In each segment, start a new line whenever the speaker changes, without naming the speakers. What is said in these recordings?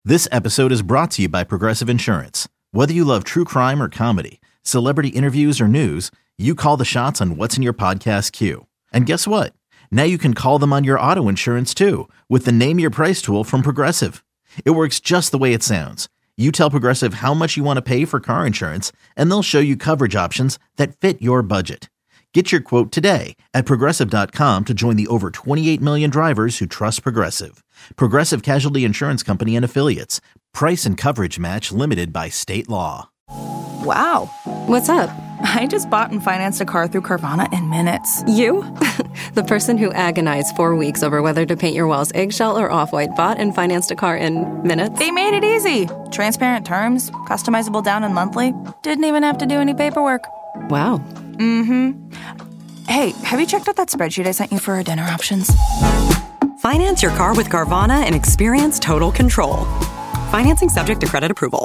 This episode is brought to you by Progressive Insurance. Whether you love true crime or comedy, celebrity interviews or news, you call the shots on what's in your podcast queue. And guess what? Now you can call them on your auto insurance too with the Name Your Price tool from Progressive. It works just the way it sounds. You tell Progressive how much you want to pay for car insurance, and they'll show you coverage options that fit your budget. Get your quote today at Progressive.com to join the over 28 million drivers who trust Progressive. Progressive Casualty Insurance Company and Affiliates. Price and coverage match limited by state law.
Wow.
What's up?
I just bought and financed a car through Carvana in minutes.
You? The person who agonized 4 weeks over whether to paint your walls eggshell or off-white bought and financed a car in minutes?
They made it easy. Transparent terms, customizable down and monthly. Didn't even have to do any paperwork.
Wow.
Mm-hmm. Hey, have you checked out that spreadsheet I sent you for our dinner options?
Finance your car with Carvana and experience total control. Financing subject to credit approval.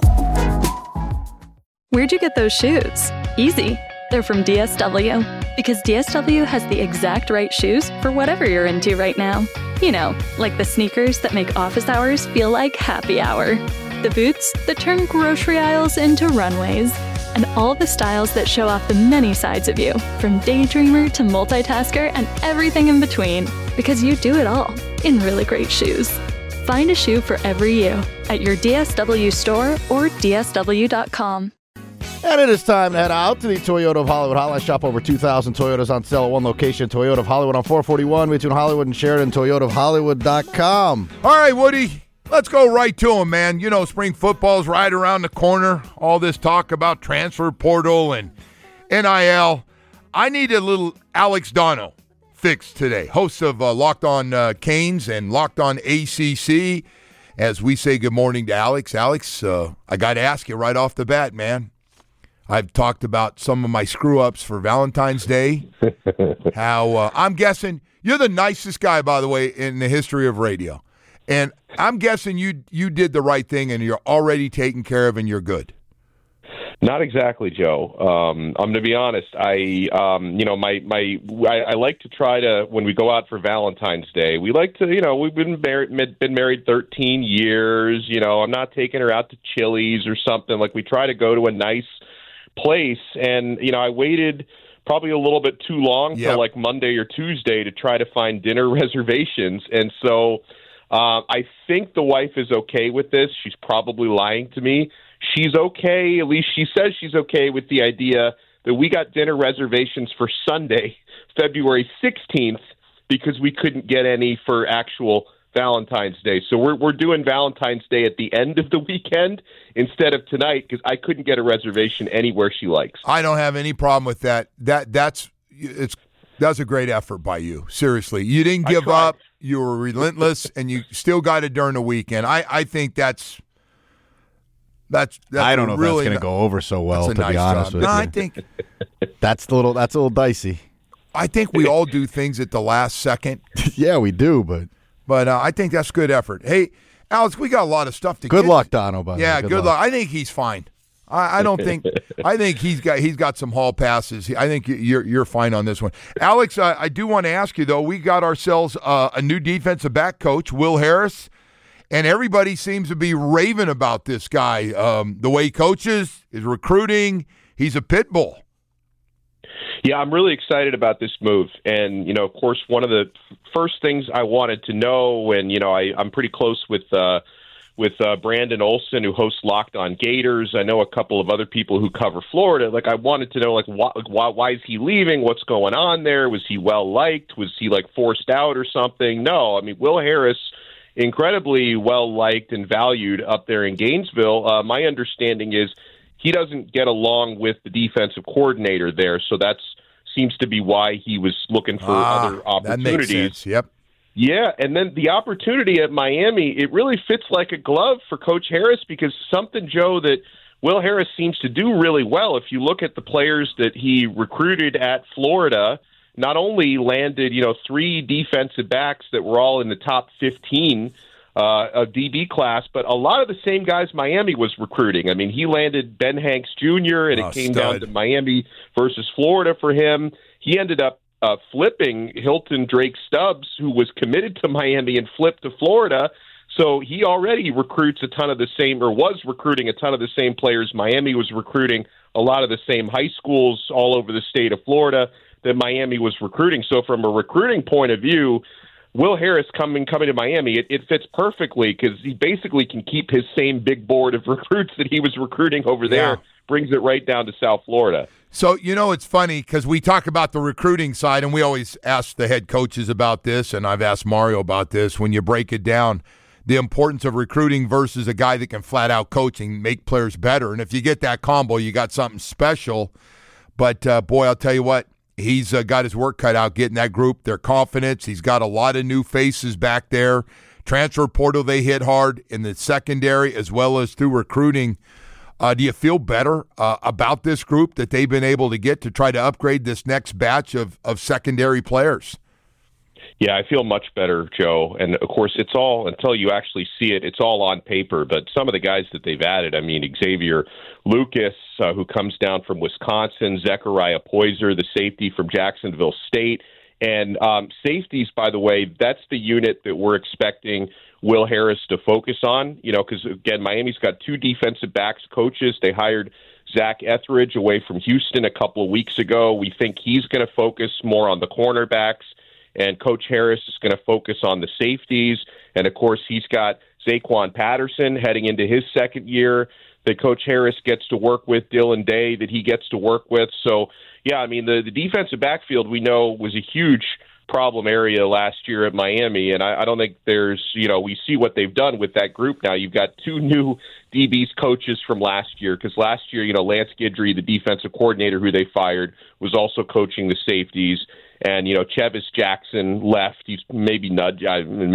Where'd you get those shoes? Easy. They're from DSW. Because DSW has the exact right shoes for whatever you're into right now. You know, like the sneakers that make office hours feel like happy hour. The boots that turn grocery aisles into runways. And all the styles that show off the many sides of you, from daydreamer to multitasker and everything in between. Because you do it all in really great shoes. Find a shoe for every you at your DSW store or DSW.com.
And it is time to head out to the Toyota of Hollywood Hotline. Shop over 2,000 Toyotas on sale at one location. Toyota of Hollywood on 441 between Hollywood and Sheridan. ToyotaofHollywood.com.
All right, Woody. Let's go right to him, man. You know, spring football's right around the corner. All this talk about transfer portal and NIL. I need a little Alex Dono fix today. Host of Locked On Canes and Locked On ACC. As we say good morning to Alex. Alex, I got to ask you right off the bat, man. I've talked about some of my screw-ups for Valentine's Day. How I'm guessing you're the nicest guy, by the way, in the history of radio. And I'm guessing you did the right thing and you're already taken care of and you're good.
Not exactly, Joe. I'm going to be honest. I like to try to, when we go out for Valentine's Day, we like to, we've been married 13 years. I'm not taking her out to Chili's or something. Like, we try to go to a nice place. And, I waited probably a little bit too long till like Monday or Tuesday to try to find dinner reservations. And so I think the wife is okay with this. She's probably lying to me. She's okay. At least she says she's okay with the idea that we got dinner reservations for Sunday, February 16th, because we couldn't get any for actual Valentine's Day. So we're doing Valentine's Day at the end of the weekend instead of tonight because I couldn't get a reservation anywhere she likes.
I don't have any problem with that. That's a great effort by you. Seriously. You didn't give up. You were relentless, and you still got it during the weekend. I think that's
I don't know
really
if that's going to go over so well, to be honest with you.
No, I think
that's a little dicey.
I think we all do things at the last second.
Yeah, we do, but
I think that's good effort. Hey, Alex, we got a lot of stuff to get.
Good luck, Dono. By
yeah, good luck. I think he's fine. I don't think. I think he's got some hall passes. I think you're fine on this one, Alex. I do want to ask you though. We got ourselves a new defensive back coach, Will Harris, and everybody seems to be raving about this guy. The way he coaches, his recruiting, he's a pit bull.
Yeah, I'm really excited about this move. And, of course, one of the first things I wanted to know, and, I'm pretty close with Brandon Olson, who hosts Locked On Gators. I know a couple of other people who cover Florida. Like, I wanted to know, why is he leaving? What's going on there? Was he well-liked? Was he, forced out or something? No, I mean, Will Harris, incredibly well-liked and valued up there in Gainesville. My understanding is he doesn't get along with the defensive coordinator there, so that seems to be why he was looking for other opportunities.
That makes sense. Yep.
Yeah, and then the opportunity at Miami, it really fits like a glove for Coach Harris because something, Joe, that Will Harris seems to do really well. If you look at the players that he recruited at Florida, not only landed, 3 defensive backs that were all in the top 15 of DB class, but a lot of the same guys Miami was recruiting. I mean, he landed Ben Hanks Jr., and it came down to Miami versus Florida for him. He ended up flipping Hilton Drake Stubbs, who was committed to Miami and flipped to Florida. So he already recruits a ton of the same, or was recruiting a ton of the same players. Miami was recruiting a lot of the same high schools all over the state of Florida that Miami was recruiting. So from a recruiting point of view, Will Harris coming to Miami, it fits perfectly because he basically can keep his same big board of recruits that he was recruiting over there, brings it right down to South Florida.
So, it's funny because we talk about the recruiting side, and we always ask the head coaches about this, and I've asked Mario about this. When you break it down, the importance of recruiting versus a guy that can flat-out coaching, make players better. And if you get that combo, you got something special. But, boy, I'll tell you what. He's got his work cut out getting that group, their confidence. He's got a lot of new faces back there. Transfer portal, they hit hard in the secondary as well as through recruiting. Do you feel better about this group that they've been able to get to try to upgrade this next batch of secondary players?
Yeah, I feel much better, Joe. And, of course, it's all, until you actually see it, it's all on paper. But some of the guys that they've added, Xavier Lucas, who comes down from Wisconsin, Zechariah Poyser, the safety from Jacksonville State. And safeties, by the way, that's the unit that we're expecting Will Harris to focus on, because, again, Miami's got 2 defensive backs coaches. They hired Zach Etheridge away from Houston a couple of weeks ago. We think he's going to focus more on the cornerbacks. And Coach Harris is going to focus on the safeties. And, of course, he's got Zaquan Patterson heading into his second year that Coach Harris gets to work with, Dylan Day that he gets to work with. So, yeah, the defensive backfield we know was a huge problem area last year at Miami. And I don't think there's, we see what they've done with that group now. You've got 2 new DBs coaches from last year because last year, Lance Guidry, the defensive coordinator who they fired, was also coaching the safeties. And, Chevis Jackson left. He's maybe nudged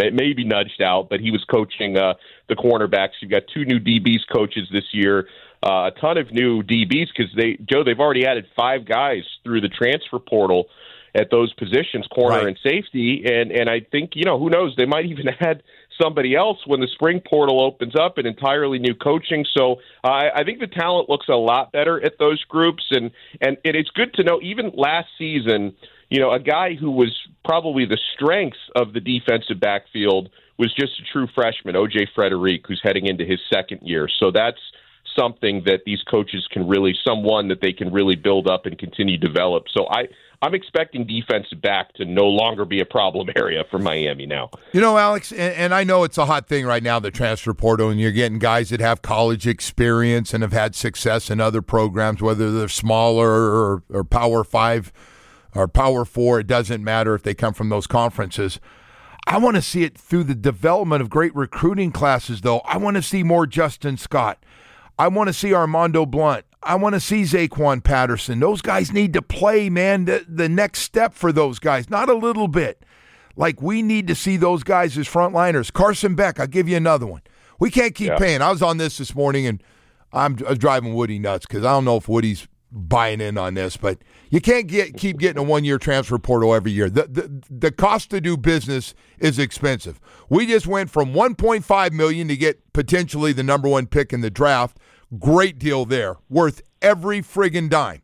out, but he was coaching the cornerbacks. You've got 2 new DBs coaches this year, a ton of new DBs because they've already added 5 guys through the transfer portal at those positions, corner and safety. And I think, who knows, they might even add somebody else when the spring portal opens up, an entirely new coaching. So I think the talent looks a lot better at those groups. And it's good to know, even last season, a guy who was probably the strength of the defensive backfield was just a true freshman, O.J. Frederick, who's heading into his second year. So that's something that these coaches someone that they can really build up and continue to develop. So I'm expecting defensive back to no longer be a problem area for Miami now.
Alex, and I know it's a hot thing right now, the transfer portal, and you're getting guys that have college experience and have had success in other programs, whether they're smaller or Power 5 or Power 4, it doesn't matter if they come from those conferences. I want to see it through the development of great recruiting classes, though. I want to see more Justin Scott. I want to see Armando Blunt. I want to see Zaquan Patterson. Those guys need to play, man. The next step for those guys, not a little bit. Like, we need to see those guys as frontliners. Carson Beck, I'll give you another one. We can't keep paying. I was on this morning, and I was driving Woody nuts because I don't know if Woody's buying in on this, but you can't keep getting a 1-year transfer portal every year. The cost to do business is expensive. We just went from $1.5 million to get potentially the number 1 pick in the draft. Great deal there, worth every friggin' dime.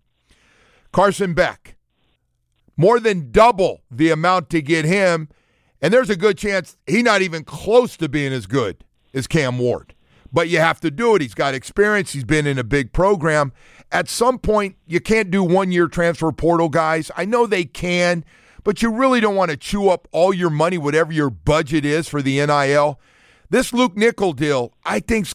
Carson Beck, more than double the amount to get him, and there's a good chance he's not even close to being as good as Cam Ward. But you have to do it. He's got experience. He's been in a big program. At some point, you can't do 1-year transfer portal guys. I know they can, but you really don't want to chew up all your money, whatever your budget is for the NIL. This Luke Nickel deal, I think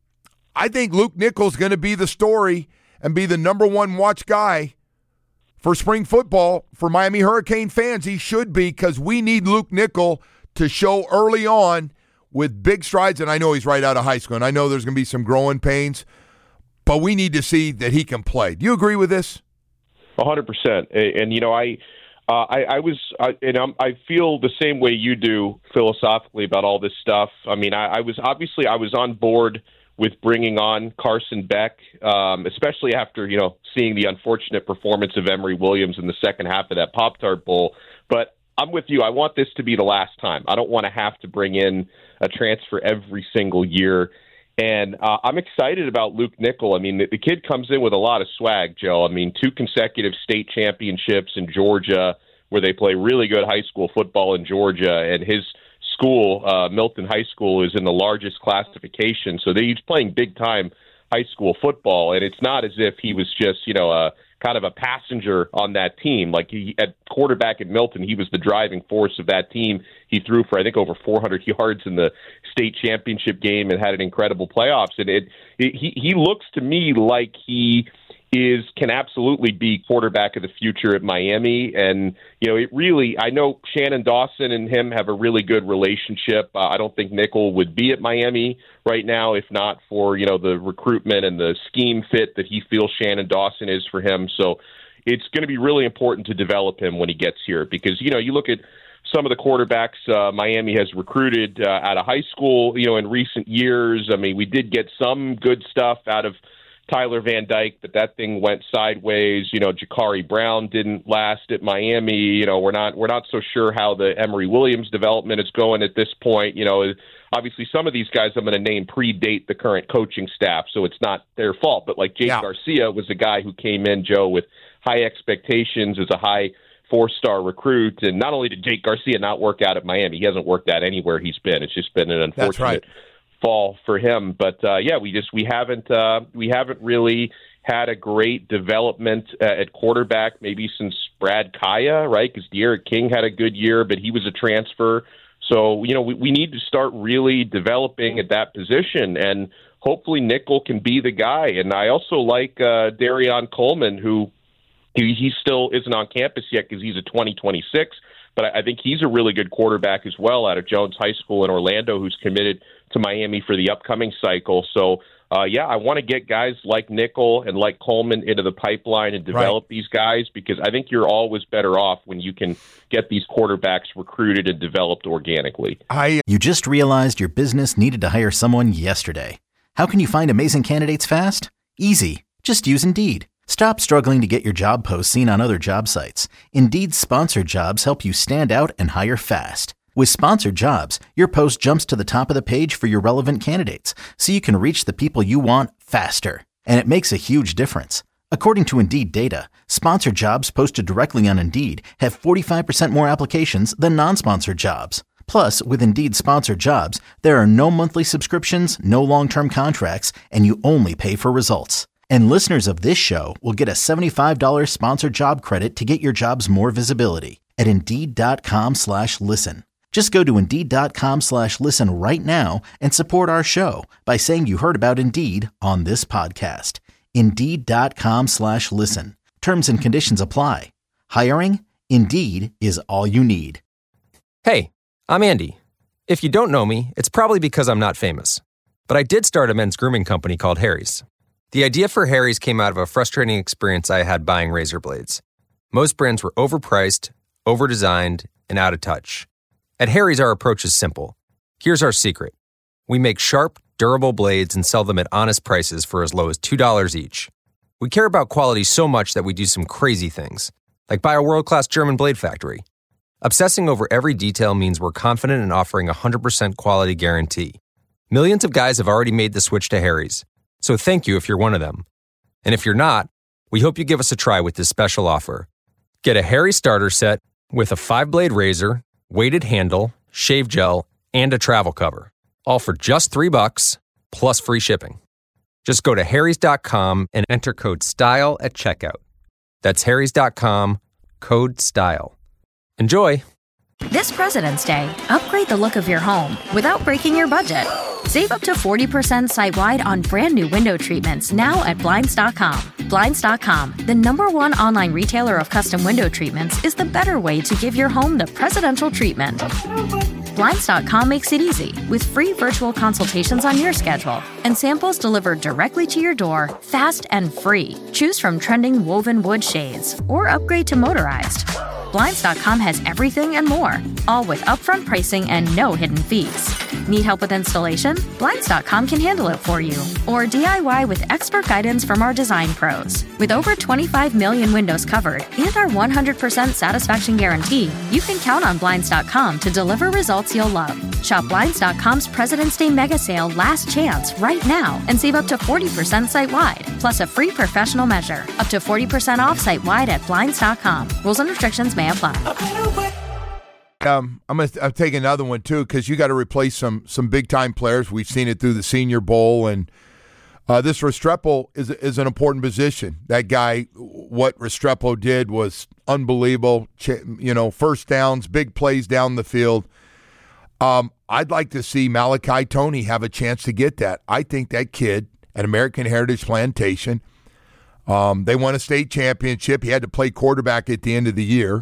Luke Nickel's going to be the story and be the number 1 watch guy for spring football for Miami Hurricane fans. He should be, because we need Luke Nickel to show early on with big strides, and I know he's right out of high school, and I know there's going to be some growing pains, but we need to see that he can play. Do you agree with this?
100%. And I feel the same way you do philosophically about all this stuff. I was on board with bringing on Carson Beck, especially after seeing the unfortunate performance of Emory Williams in the second half of that Pop-Tart Bowl. But I'm with you. I want this to be the last time. I don't want to have to bring in a transfer every single year. And I'm excited about Luke Nickel. The kid comes in with a lot of swag, Joe. 2 consecutive state championships in Georgia, where they play really good high school football in Georgia, and his school, Milton High School, is in the largest classification. So he's playing big-time high school football, and it's not as if he was just, a kind of a passenger on that team. Like, at quarterback at Milton, he was the driving force of that team. He threw for, I think, over 400 yards in the state championship game and had an incredible playoffs. And he looks to me like he can absolutely be quarterback of the future at Miami. And, I know Shannon Dawson and him have a really good relationship. I don't think Nickel would be at Miami right now if not for, the recruitment and the scheme fit that he feels Shannon Dawson is for him. So it's going to be really important to develop him when he gets here because, you look at some of the quarterbacks Miami has recruited out of high school, in recent years. I mean, we did get some good stuff out of Tyler Van Dyke, but that thing went sideways. Jakari Brown didn't last at Miami. We're not so sure how the Emory Williams development is going at this point. Obviously some of these guys I'm going to name predate the current coaching staff, so it's not their fault. But like Jake Garcia was a guy who came in, Joe, with high expectations as a high 4-star recruit. And not only did Jake Garcia not work out at Miami, he hasn't worked out anywhere he's been. It's just been an unfortunate fall for him. But we haven't really had a great development at quarterback maybe since Brad Kaya, right? Because De'Aaron King had a good year, but he was a transfer. So, we need to start really developing at that position, and hopefully Nickel can be the guy. And I also like Darion Coleman, who he still isn't on campus yet because he's a 2026, but I think he's a really good quarterback as well out of Jones High School in Orlando who's committed to Miami for the upcoming cycle. So, I want to get guys like Nickel and like Coleman into the pipeline and develop these guys because I think you're always better off when you can get these quarterbacks recruited and developed organically.
You just realized your business needed to hire someone yesterday. How can you find amazing candidates fast? Easy. Just use Indeed. Stop struggling to get your job posts seen on other job sites. Indeed's sponsored jobs help you stand out and hire fast. With sponsored jobs, your post jumps to the top of the page for your relevant candidates, so you can reach the people you want faster. And it makes a huge difference. According to Indeed data, sponsored jobs posted directly on Indeed have 45% more applications than non-sponsored jobs. Plus, with Indeed sponsored jobs, there are no monthly subscriptions, no long-term contracts, and you only pay for results. And listeners of this show will get a $75 sponsored job credit to get your jobs more visibility at Indeed.com/listen. Just go to Indeed.com/listen right now and support our show by saying you heard about Indeed on this podcast. Indeed.com/listen. Terms and conditions apply. Hiring? Indeed is all you need.
Hey, I'm Andy. If you don't know me, it's probably because I'm not famous. But I did start a men's grooming company called Harry's. The idea for Harry's came out of a frustrating experience I had buying razor blades. Most brands were overpriced, overdesigned, and out of touch. At Harry's, our approach is simple. Here's our secret. We make sharp, durable blades and sell them at honest prices for as low as $2 each. We care about quality so much that we do some crazy things, like buy a world-class German blade factory. Obsessing over every detail means we're confident in offering a 100% quality guarantee. Millions of guys have already made the switch to Harry's, so thank you if you're one of them. And if you're not, we hope you give us a try with this special offer. Get a Harry's starter set with a 5-blade razor, weighted handle, shave gel, and a travel cover. All for just $3 plus free shipping. Just go to harrys.com and enter code STYLE at checkout. That's harrys.com, code STYLE. Enjoy!
This President's Day, upgrade the look of your home without breaking your budget. Save up to 40% site-wide on brand new window treatments now at Blinds.com. Blinds.com, the #1 online retailer of custom window treatments, is the better way to give your home the presidential treatment. Blinds.com makes it easy with free virtual consultations on your schedule and samples delivered directly to your door, fast and free. Choose from trending woven wood shades or upgrade to motorized. Blinds.com has everything and more, all with upfront pricing and no hidden fees. Need help with installation? Blinds.com can handle it for you. Or DIY with expert guidance from our design pros. With over 25 million windows covered and our 100% satisfaction guarantee, you can count on Blinds.com to deliver results you'll love. Shop Blinds.com's President's Day mega sale last chance right now and save up to 40% site-wide, plus a free professional measure. Up to 40% off site-wide at Blinds.com. Rules and restrictions may apply.
I'm take another one too, because you got to replace some big time players. We've seen it through the Senior Bowl, and this Restrepo is an important position. That guy, what Restrepo did was unbelievable. First downs, big plays down the field. I'd like to see Malachi Toney have a chance to get that. I think that kid at American Heritage Plantation, they won a state championship. He had to play quarterback at the end of the year,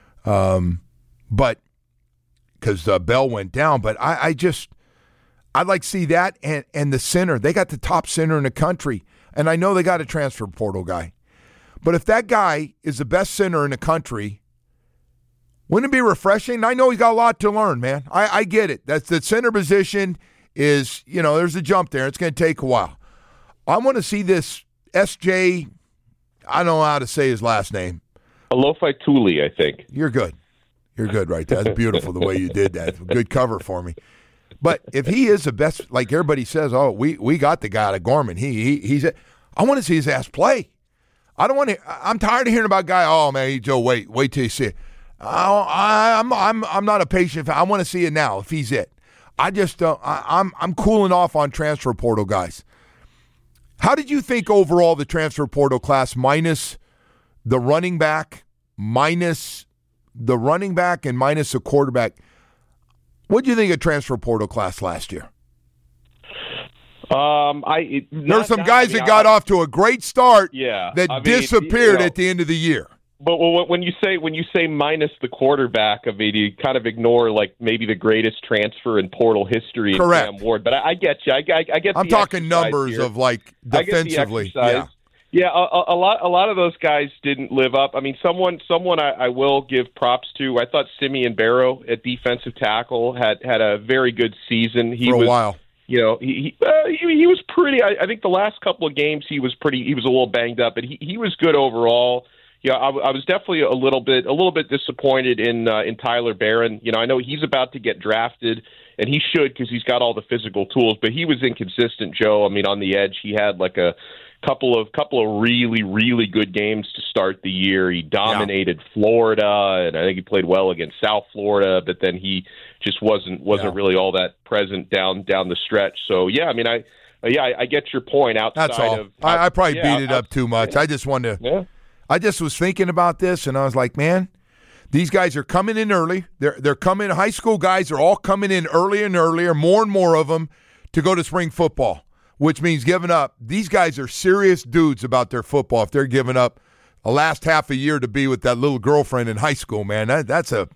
but because Bell went down. But I'd like to see that and the center. They got the top center in the country, and I know they got a transfer portal guy. But if that guy is the best center in the country, wouldn't it be refreshing? I know he's got a lot to learn, man. I get it. That's the center position is, there's a jump there. It's going to take a while. I want to see this SJ, I don't know how to say his last name.
Alofi Tuli, I think.
You're good. You're good right there. That's beautiful the way you did that. Good cover for me. But if he is the best, like everybody says, we got the guy out of Gorman. He's I want to see his ass play. I don't want to. I'm tired of hearing about guy. Oh man, Joe, wait till you see it. I'm not a patient fan. I want to see it now if he's it. I just I'm cooling off on transfer portal guys. How did you think overall the transfer portal class minus the running back, and minus the quarterback? What do you think of transfer portal class last year? There's some guys that got off to a great start that disappeared at the end of the year.
But when you say minus the quarterback, you kind of ignore like maybe the greatest transfer in portal history.
Correct.
In Sam Ward. But I get you. I get.
I'm talking numbers here. Of like defensively.
Yeah. A lot of those guys didn't live up. I mean, someone I will give props to. I thought Simeon Barrow at defensive tackle had a very good season.
For a while.
He was pretty. I think the last couple of games he was pretty. He was a little banged up, but he was good overall. Yeah, I was definitely a little bit disappointed in Tyler Barron. I know he's about to get drafted, and he should because he's got all the physical tools. But he was inconsistent, Joe. I mean, on the edge, he had like a couple of really, really good games to start the year. He dominated Florida, and I think he played well against South Florida. But then he just wasn't really all that present down the stretch. So yeah, I mean, I get your point. Outside
That's all. I probably beat it up too much. I just wanted to. Yeah. I just was thinking about this, and I was like, man, these guys are coming in early. They're coming. High school guys are all coming in earlier and earlier, more and more of them, to go to spring football, which means giving up. These guys are serious dudes about their football if they're giving up a last half a year to be with that little girlfriend in high school, man. That's a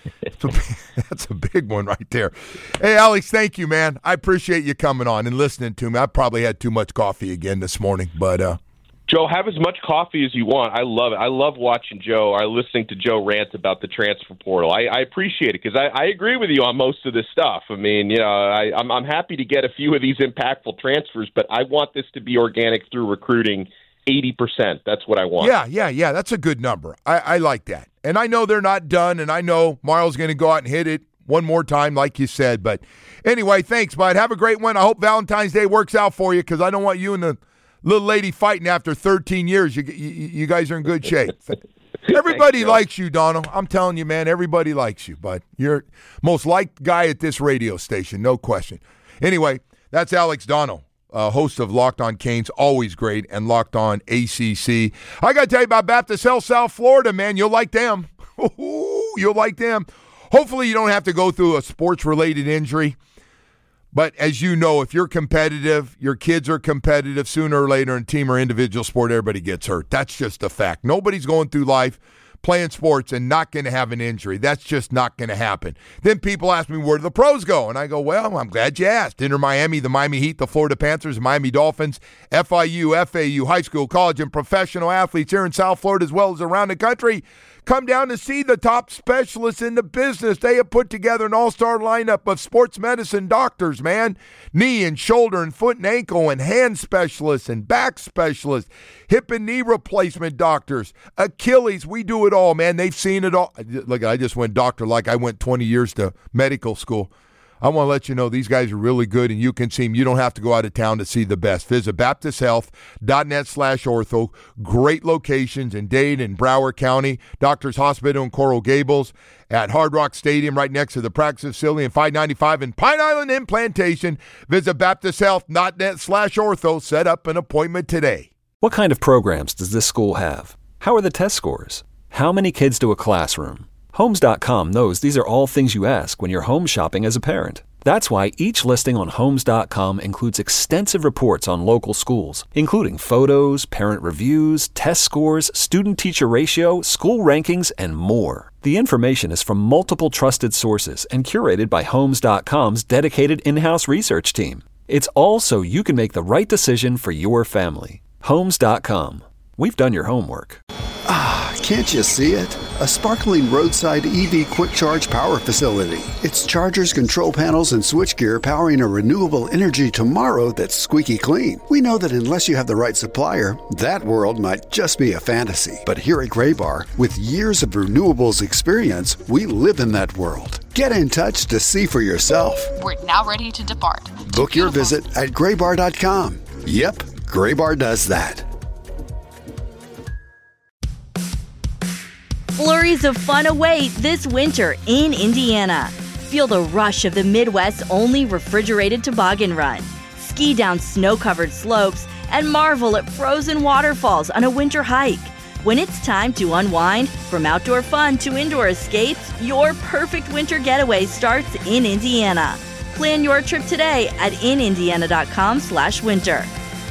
big one right there. Hey, Alex, thank you, man. I appreciate you coming on and listening to me. I probably had too much coffee again this morning, but
Joe, have as much coffee as you want. I love it. I love watching Joe, listening to Joe rant about the transfer portal. I appreciate it because I agree with you on most of this stuff. I mean, I'm happy to get a few of these impactful transfers, but I want this to be organic through recruiting 80%. That's what I want.
Yeah. That's a good number. I like that. And I know they're not done, and I know Mario's going to go out and hit it one more time, like you said. But anyway, thanks, bud. Have a great one. I hope Valentine's Day works out for you because I don't want you and the little lady fighting after 13 years. You guys are in good shape. Everybody
Thanks,
likes you, Donald. I'm telling you, man, everybody likes you. But you're most liked guy at this radio station, no question. Anyway, that's Alex Donald, host of Locked On Canes, always great, and Locked On ACC. I got to tell you about Baptist Health South Florida, man. You'll like them. You'll like them. Hopefully you don't have to go through a sports-related injury. But as you know, if you're competitive, your kids are competitive, sooner or later in team or individual sport, everybody gets hurt. That's just a fact. Nobody's going through life playing sports and not going to have an injury. That's just not going to happen. Then people ask me, where do the pros go? And I go, well, I'm glad you asked. Inter Miami, the Miami Heat, the Florida Panthers, the Miami Dolphins, FIU, FAU, high school, college, and professional athletes here in South Florida as well as around the country. Come down to see the top specialists in the business. They have put together an all-star lineup of sports medicine doctors, man. Knee and shoulder and foot and ankle and hand specialists and back specialists, hip and knee replacement doctors, Achilles. We do it all, man. They've seen it all. Look, I just went doctor like I went 20 years to medical school. I want to let you know these guys are really good, and you can see them. You don't have to go out of town to see the best. Visit BaptistHealth.net/ortho. Great locations in Dade and Broward County. Doctors Hospital in Coral Gables, at Hard Rock Stadium right next to the practice facility, and 595 in Pine Island and Plantation. Visit BaptistHealth.net/ortho. Set up an appointment today.
What kind of programs does this school have? How are the test scores? How many kids do a classroom? Homes.com knows these are all things you ask when you're home shopping as a parent. That's why each listing on Homes.com includes extensive reports on local schools, including photos, parent reviews, test scores, student-teacher ratio, school rankings, and more. The information is from multiple trusted sources and curated by Homes.com's dedicated in-house research team. It's all so you can make the right decision for your family. Homes.com. We've done your homework.
Can't you see it? A sparkling roadside EV quick charge power facility. It's chargers, control panels, and switchgear powering a renewable energy tomorrow that's squeaky clean. We know that unless you have the right supplier, that world might just be a fantasy. But here at Graybar, with years of renewables experience, we live in that world. Get in touch to see for yourself.
We're now ready to depart.
Book your visit at graybar.com. Yep, Graybar does that.
Flurries of fun await this winter in Indiana. Feel the rush of the Midwest's only refrigerated toboggan run. Ski down snow-covered slopes and marvel at frozen waterfalls on a winter hike. When it's time to unwind, from outdoor fun to indoor escapes, your perfect winter getaway starts in Indiana. Plan your trip today at inindiana.com/winter.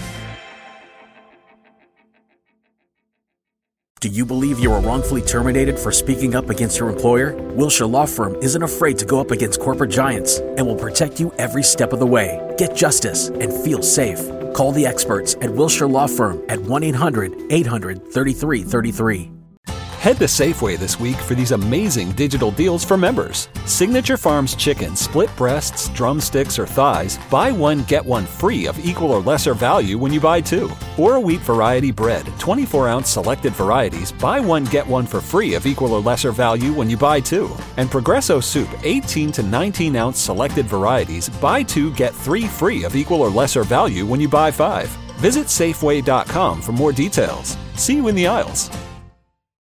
Do you believe you were wrongfully terminated for speaking up against your employer? Wilshire Law Firm isn't afraid to go up against corporate giants and will protect you every step of the way. Get justice and feel safe. Call the experts at Wilshire Law Firm at 1-800-800-3333.
Head to Safeway this week for these amazing digital deals for members. Signature Farms chicken, split breasts, drumsticks, or thighs, buy one, get one free of equal or lesser value when you buy two. Or a wheat variety bread, 24-ounce selected varieties, buy one, get one for free of equal or lesser value when you buy two. And Progresso soup, 18 to 19-ounce selected varieties, buy two, get three free of equal or lesser value when you buy five. Visit Safeway.com for more details. See you in the aisles.